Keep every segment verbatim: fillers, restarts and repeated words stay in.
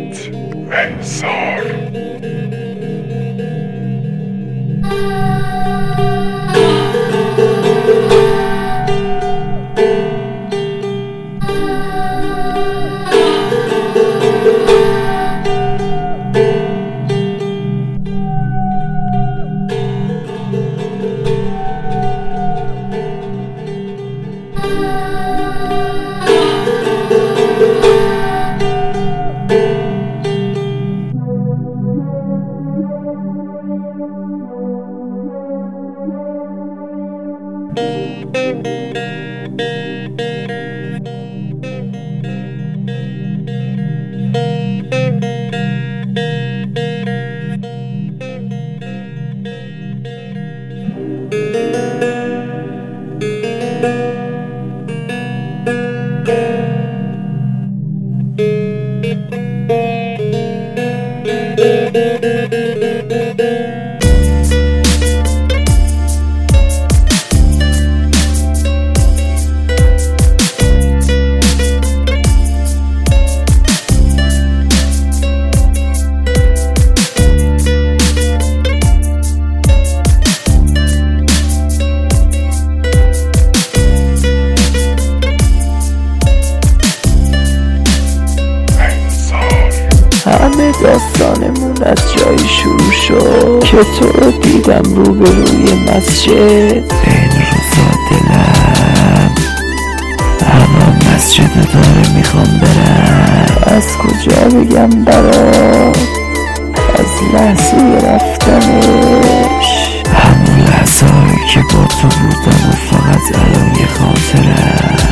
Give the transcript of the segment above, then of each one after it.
محمد انصار. همه داستانمون از جایی شروع شد که تو رو دیدم روبروی مسجد. این روزا دلم اما مسجد داره میخوام برم. از کجا بگم برات از لحظه رفتنش، همون لحظه هایی که با تو بودم و فقط الان یه خاطرم،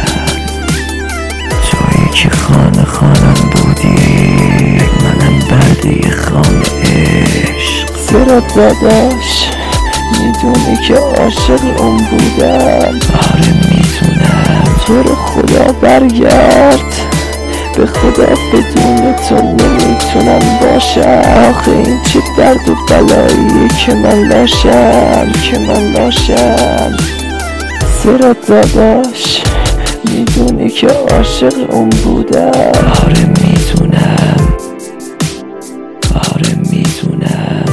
جایی که خانه خانم بودی منم برده خانه عشق. زیرا داداش میدونی که عاشق اون بودم. آره میدونم. تو رو خدا برگرد، به خدا بدون تو نمیتونم باشم. آخه این چه درد و بلاییه که من لاشم که من لاشم. زیرا داداش میدونی که عاشق اون بودم. آره میدونم آره میدونم.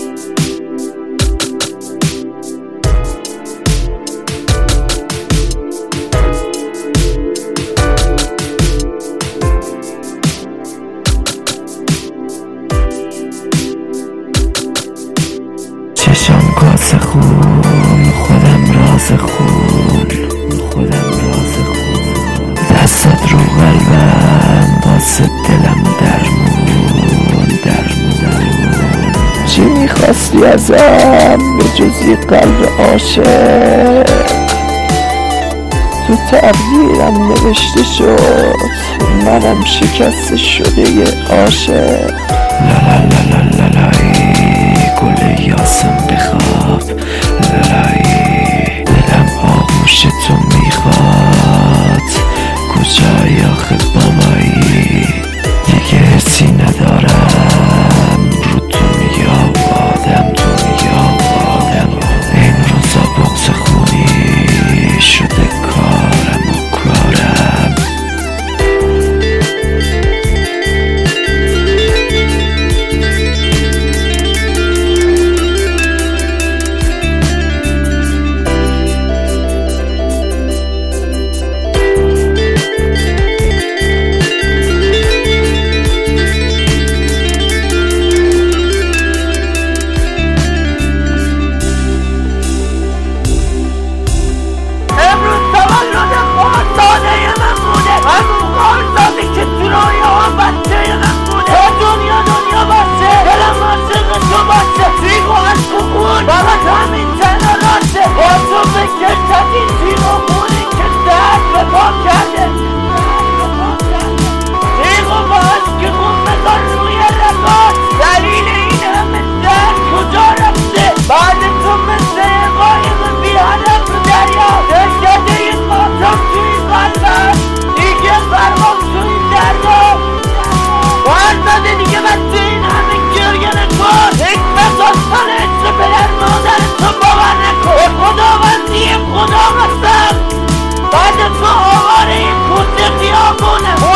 چشم کاسه خون، خودم راز خون، خودم راز خون. دستات رو قلبم واسه دلم درمون درمون. چی میخواستی ازم به جز یه قلب عاشق؟ تو تقدیرم نوشته شد منم شکست شده یه عاشق. لا لا لا لا لالایی گل یاسم بخواب، لالایی دلم آغوش تو میخواد. کجایی آخه بابایی دیگه حسی ندارم رو دنیا و آدم دنیا و آدم. این روزا بغض خونی شده کارم و کارم. خدا قسم بعد تو آواره این کود خیابونه